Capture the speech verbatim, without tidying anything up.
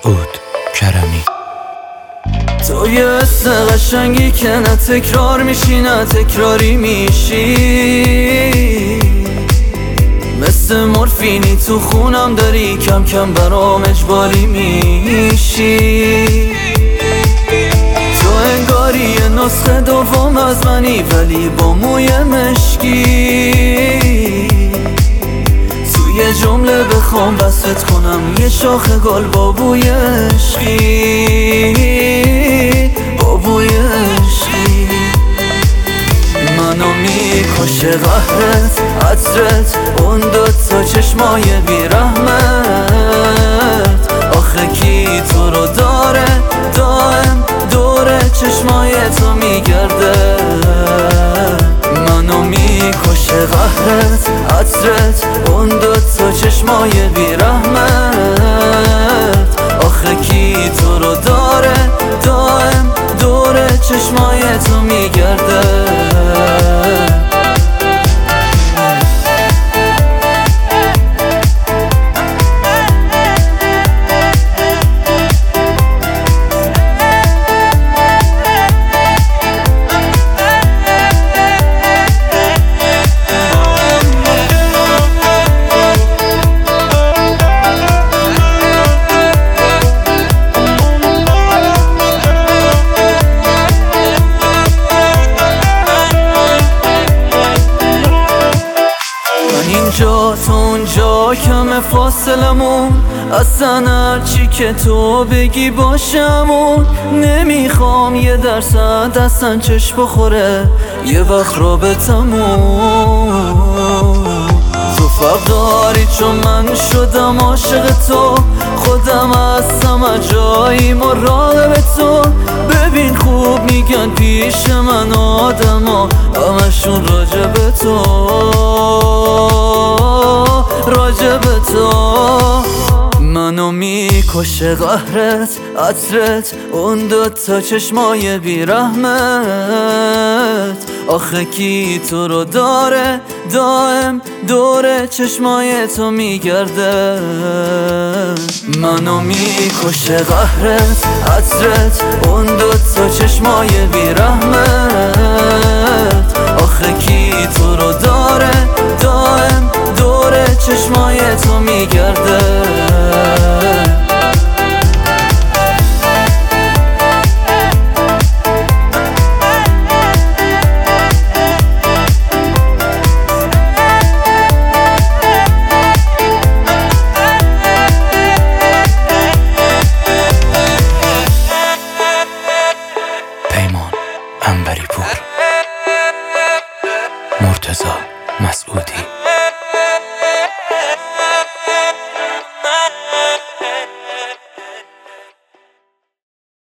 مسعود کرمی. تو یه اسم قشنگی که نه تکرار میشی نه تکراری میشی، مثل مورفینی تو خونم داری، کم کم برام اجباری میشی. تو انگاری یه نسخه دوم از منی ولی با موی مشکی، یه جمله بخوام وصفت کنم یه شاخ گل با بوی عشقی، با بوی عشقی. منو میکشه قهرت، عطرت، اون دوتا چشمای بیرحمت. آخه کی تو رو داره دائم دوره چشمای تو میگرده. منو میکشه قهرت، عطرت، اون دوتا چشمای بیرحمت. آخه کی تو رو داره دائم دوره چشمای تو میگرده. اینجا تو اونجا کم فاصلمون، اصلا هرچی که تو بگی باشمون. نمیخوام یه درصد اصلا چشم بخوره یه وقت رابطمون. تو فرق داری چون من شدم عاشق تو، خودم هستم جایی مراقب تو. ببین خوب میگن پیش من آدم ها همشون راجب تو، راجب تو. منو میکشه قهرت، عطرت، اون دوتا چشمای بیرحمت. آخه کی تو رو داره دائم دوره چشمای تو میگرده. منو میکشه قهرت، عطرت، اون دوتا چشمای بیرحمت. آخه کی تو رو داره دائم دوره چشمای تو میگرده. پیمان انبری پور، مرتضی مسعودی.